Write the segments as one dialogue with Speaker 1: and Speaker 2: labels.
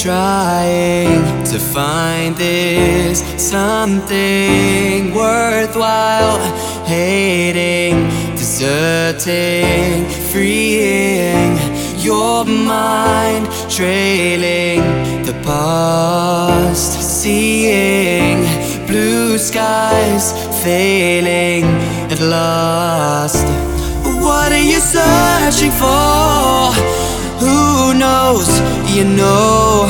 Speaker 1: trying to find this something worthwhile. Hating, deserting, freeing your mind, trailing the past, seeing blue skies, failing at last. What are you searching for? Who knows? You know,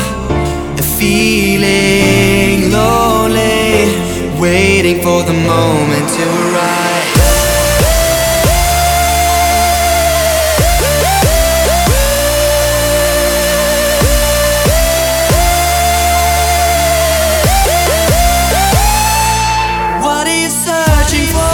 Speaker 1: feeling lonely, waiting for the moment to arrive. What are you searching for?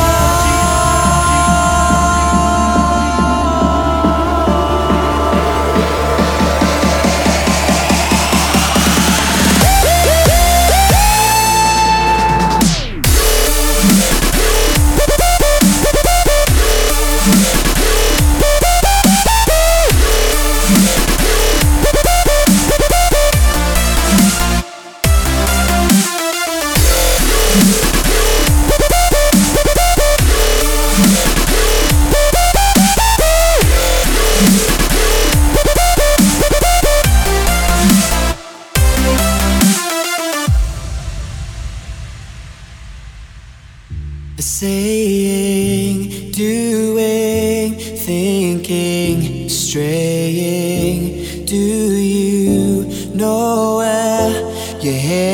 Speaker 1: Saying, doing, thinking, straying. Do you know where you're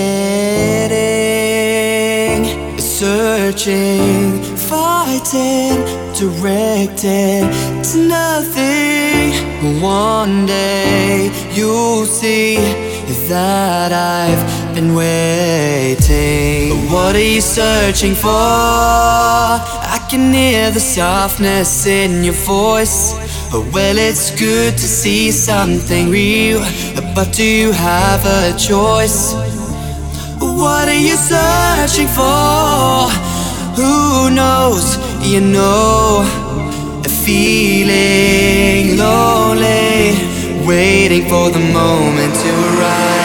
Speaker 1: heading? Searching, fighting, directed to nothing. One day you'll see that I've been waiting. What are you searching for? I can hear the softness in your voice. Well, it's good to see something real, but do you have a choice? What are you searching for? Who knows? You know, feeling lonely, waiting for the moment to arrive.